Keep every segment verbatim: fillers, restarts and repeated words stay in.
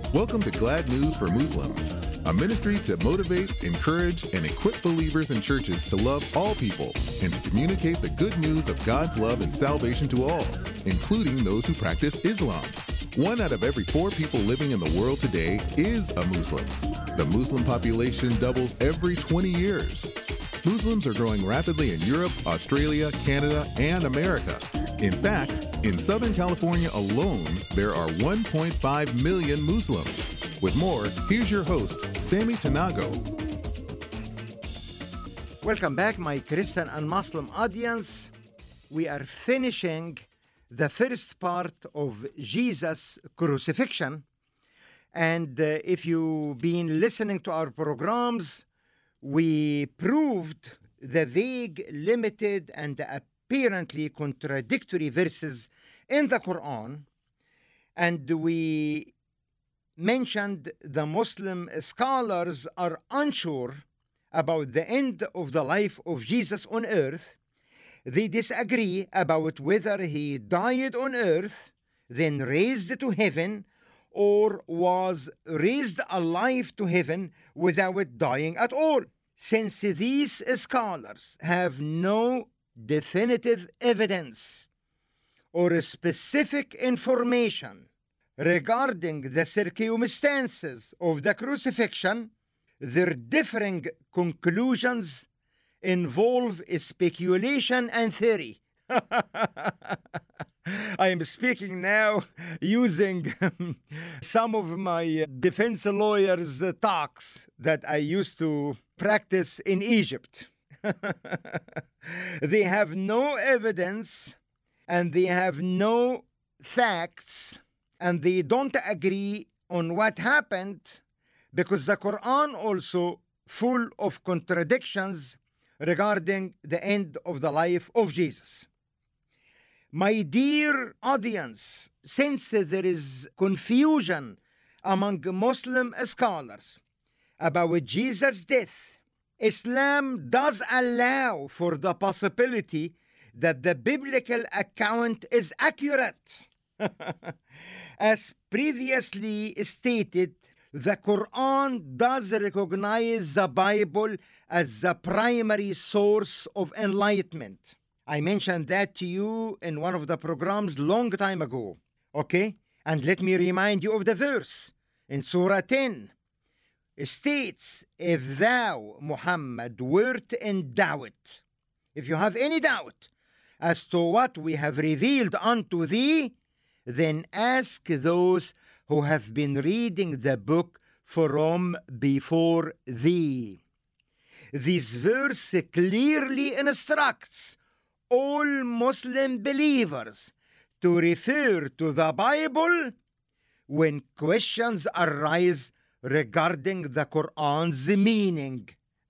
Welcome to Glad News for Muslims, a ministry to motivate, encourage, and equip believers and churches to love all people and to communicate the good news of God's love and salvation to all, including those who practice Islam. One out of every four people living in the world today is a Muslim. The Muslim population doubles every twenty years. Muslims are growing rapidly in Europe, Australia, Canada, and America. In fact, in Southern California alone, there are one point five million Muslims. With more, here's your host, Sammy Tanago. Welcome back, my Christian and Muslim audience. We are finishing the first part of Jesus' crucifixion. And uh, if you've been listening to our programs, we proved the vague, limited, and apparently contradictory verses in the Quran. And we mentioned the Muslim scholars are unsure about the end of the life of Jesus on earth. They disagree about whether he died on earth, then raised to heaven, or was raised alive to heaven without dying at all. Since these scholars have no definitive evidence or specific information regarding the circumstances of the crucifixion, their differing conclusions involve speculation and theory. I am speaking now using some of my defense lawyers' talks that I used to practice in Egypt. They have no evidence and they have no facts and they don't agree on what happened because the Quran also full of contradictions regarding the end of the life of Jesus. My dear audience, since there is confusion among Muslim scholars about Jesus' death, Islam does allow for the possibility that the biblical account is accurate. As previously stated, the Quran does recognize the Bible as the primary source of enlightenment. I mentioned that to you in one of the programs long time ago. Okay? And let me remind you of the verse in Surah ten. It states, if thou, Muhammad, wert in doubt, if you have any doubt as to what we have revealed unto thee, then ask those who have been reading the book from before thee. This verse clearly instructs all Muslim believers to refer to the Bible when questions arise regarding the Quran's meaning.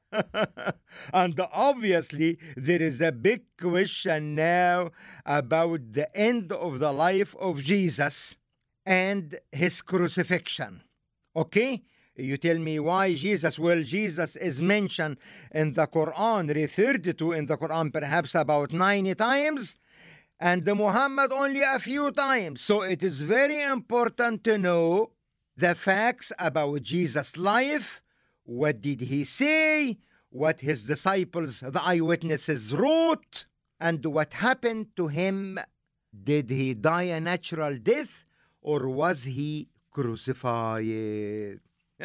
And obviously, there is a big question now about the end of the life of Jesus and his crucifixion. Okay? You tell me why Jesus? Well, Jesus is mentioned in the Quran, referred to in the Quran perhaps about ninety times, and Muhammad only a few times. So it is very important to know the facts about Jesus' life. What did he say? What his disciples, the eyewitnesses, wrote? And what happened to him? Did he die a natural death? Or was he crucified?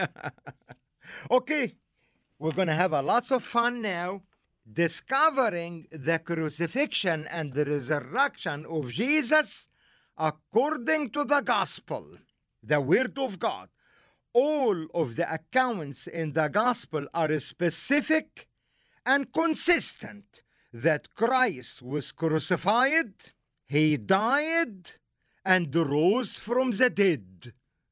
Okay, we're going to have a lots of fun now discovering the crucifixion and the resurrection of Jesus according to the gospel, the word of God. All of the accounts in the gospel are specific and consistent that Christ was crucified, he died, and rose from the dead.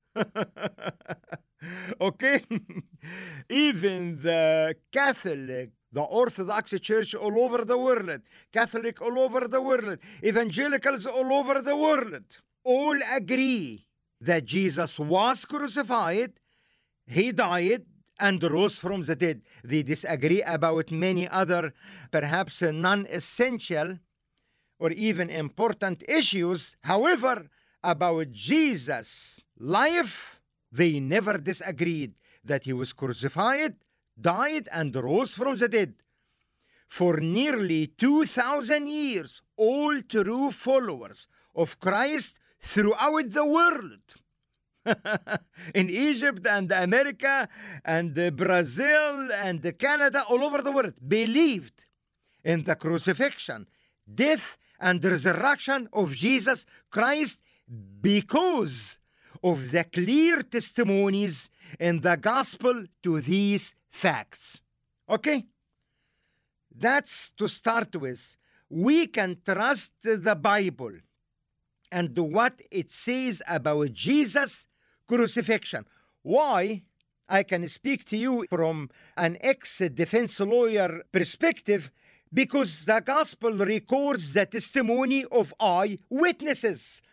Okay? Even the Catholic, the Orthodox Church all over the world, Catholic all over the world, evangelicals all over the world, all agree that Jesus was crucified, he died, and rose from the dead. They disagree about many other, perhaps non-essential or even important issues. However, about Jesus' life, They never disagreed that he was crucified, died, and rose from the dead. For nearly two thousand years, all true followers of Christ throughout the world, in Egypt and America and Brazil and Canada, all over the world, believed in the crucifixion, death, and resurrection of Jesus Christ because of the clear testimonies in the gospel to these facts. Okay? That's to start with. We can trust the Bible and what it says about Jesus' crucifixion. Why? I can speak to you from an ex-defense lawyer perspective, because the gospel records the testimony of eyewitnesses.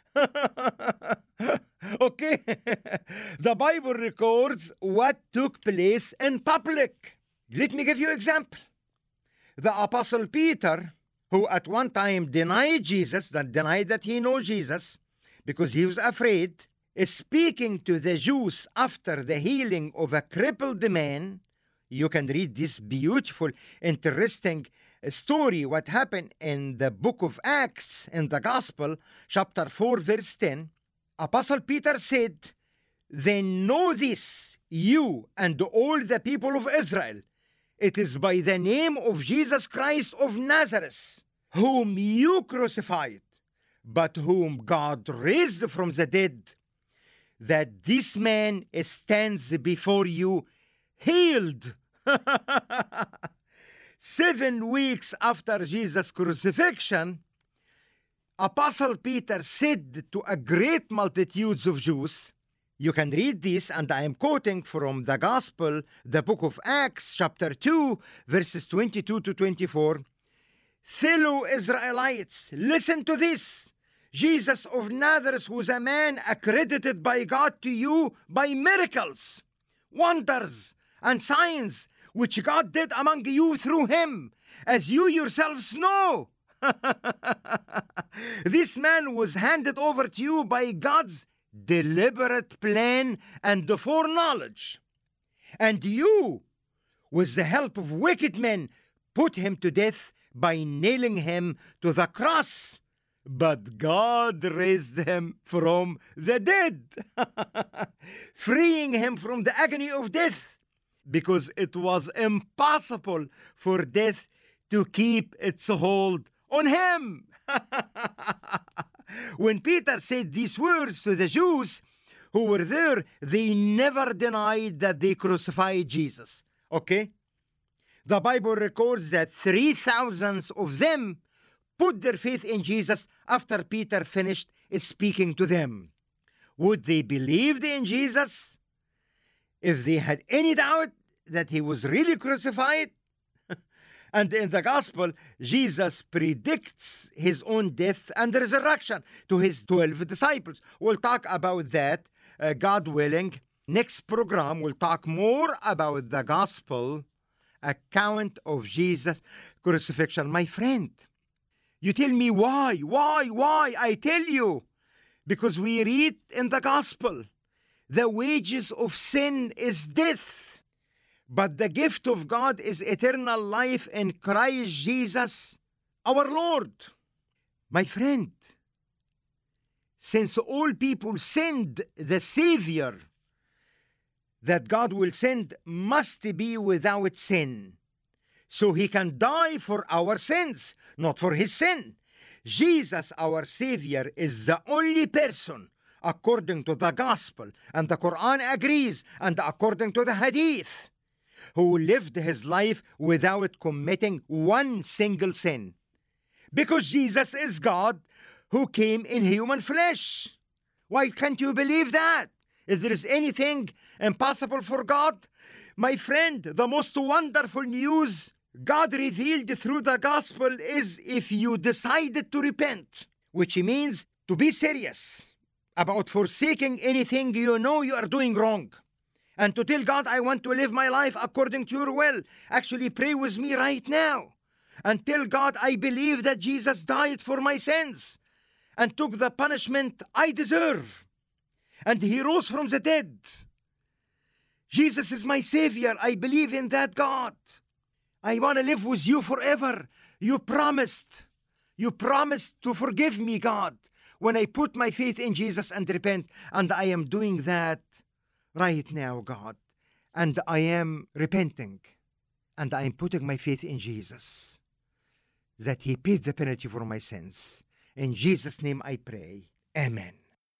Okay? The Bible records what took place in public. Let me give you an example. The Apostle Peter, who at one time denied Jesus, that denied that he knows Jesus, because he was afraid, is speaking to the Jews after the healing of a crippled man. You can read this beautiful, interesting story, what happened in the book of Acts, in the Gospel, chapter four, verse ten. Apostle Peter said, "Then know this, you and all the people of Israel, it is by the name of Jesus Christ of Nazareth, whom you crucified, but whom God raised from the dead, that this man stands before you healed." Seven weeks after Jesus' crucifixion, Apostle Peter said to a great multitudes of Jews, you can read this, and I am quoting from the Gospel, the book of Acts, chapter two, verses twenty-two to twenty-four. "Fellow Israelites, listen to this. Jesus of Nazareth was a man accredited by God to you by miracles, wonders, and signs, which God did among you through him, as you yourselves know. This man was handed over to you by God's deliberate plan and foreknowledge. And you, with the help of wicked men, put him to death by nailing him to the cross. But God raised him from the dead, freeing him from the agony of death, because it was impossible for death to keep its hold on him." When Peter said these words to the Jews who were there, they never denied that they crucified Jesus. Okay? The Bible records that three thousand of them put their faith in Jesus after Peter finished speaking to them. Would they believe in Jesus if they had any doubt that he was really crucified? And in the gospel, Jesus predicts his own death and resurrection to his twelve disciples. We'll talk about that, uh, God willing. Next program, we'll talk more about the gospel account of Jesus' crucifixion. My friend, you tell me why, why, why? I tell you, because we read in the gospel, the wages of sin is death, but the gift of God is eternal life in Christ Jesus our Lord. My friend, since all people sinned, the Savior that God will send must be without sin, so he can die for our sins, not for his sin. Jesus, our Savior, is the only person, according to the gospel, and the Quran agrees, and according to the hadith, who lived his life without committing one single sin. Because Jesus is God who came in human flesh. Why can't you believe that? If there is anything impossible for God? My friend, the most wonderful news God revealed through the gospel is if you decided to repent, which means to be serious about forsaking anything you know you are doing wrong, and to tell God, I want to live my life according to your will. Actually, pray with me right now and tell God, I believe that Jesus died for my sins and took the punishment I deserve, and he rose from the dead. Jesus is my Savior. I believe in that God. I want to live with you forever. You promised. You promised to forgive me, God, when I put my faith in Jesus and repent. And I am doing that right now, God. And I am repenting. And I am putting my faith in Jesus, that He paid the penalty for my sins. In Jesus' name I pray. Amen.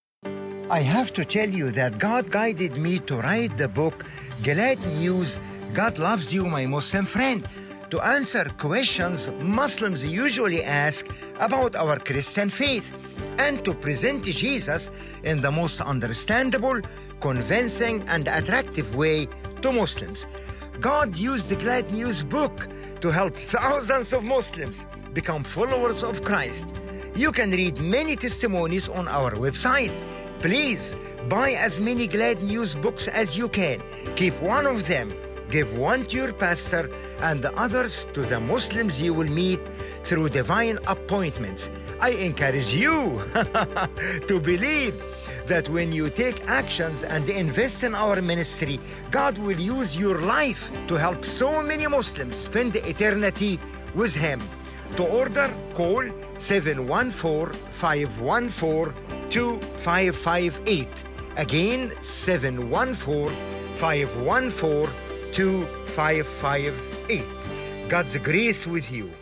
I have to tell you that God guided me to write the book, Glad News, God Loves You, My Muslim Friend, to answer questions Muslims usually ask about our Christian faith and to present Jesus in the most understandable, convincing, and attractive way to Muslims. God used the Glad News book to help thousands of Muslims become followers of Christ. You can read many testimonies on our website. Please buy as many Glad News books as you can. Keep one of them. Give one to your pastor and the others to the Muslims you will meet through divine appointments. I encourage you to believe that when you take actions and invest in our ministry, God will use your life to help so many Muslims spend eternity with Him. To order, call seven one four, five one four, two five five eight. Again, seven one four, five one four, two five five eight. God's grace with you.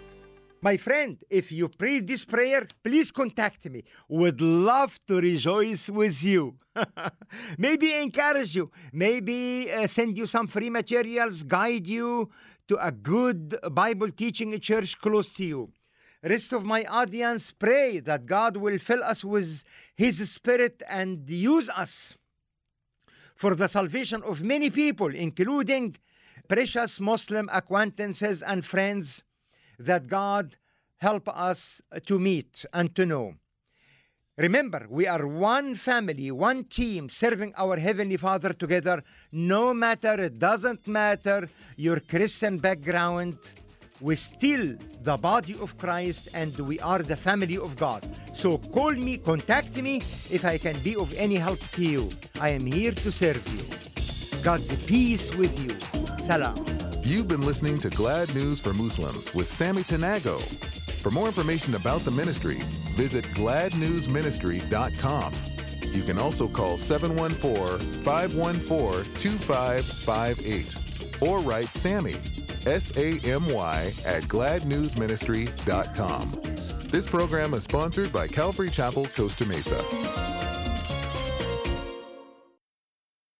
My friend, if you prayed this prayer, please contact me. Would love to rejoice with you. Maybe encourage you. Maybe uh, send you some free materials, guide you to a good Bible teaching church close to you. Rest of my audience, pray that God will fill us with His Spirit and use us for the salvation of many people, including precious Muslim acquaintances and friends that God help us to meet and to know. Remember, we are one family, one team, serving our Heavenly Father together. No matter, it doesn't matter your Christian background, we're still the body of Christ and we are the family of God. So call me, contact me if I can be of any help to you. I am here to serve you. God's peace with you. Salam. You've been listening to Glad News for Muslims with Sammy Tanago. For more information about the ministry, visit glad news ministry dot com. You can also call seven one four, five one four, two five five eight or write Sammy, S A M Y, at glad news ministry dot com. This program is sponsored by Calvary Chapel, Costa Mesa.